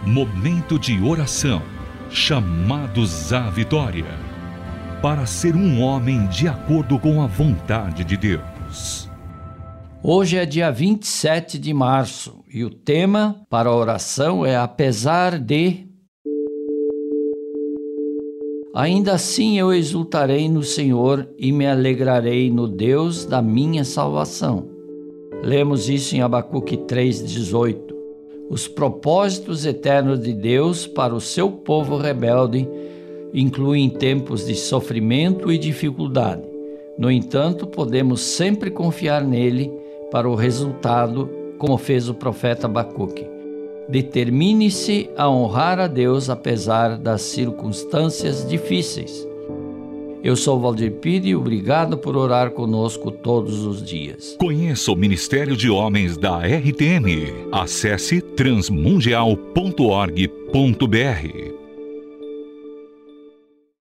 Momento de oração, chamados à vitória, para ser um homem de acordo com a vontade de Deus. Hoje é dia 27 de março e o tema para a oração é apesar de... Ainda assim eu exultarei no Senhor e me alegrarei no Deus da minha salvação. Lemos isso em Abacuque 3,18. Os propósitos eternos de Deus para o seu povo rebelde incluem tempos de sofrimento e dificuldade. No entanto, podemos sempre confiar nele para o resultado, como fez o profeta Abacuque. Determine-se a honrar a Deus apesar das circunstâncias difíceis. Eu sou Valdir Pires e obrigado por orar conosco todos os dias. Conheça o Ministério de Homens da RTM. Acesse transmundial.org.br.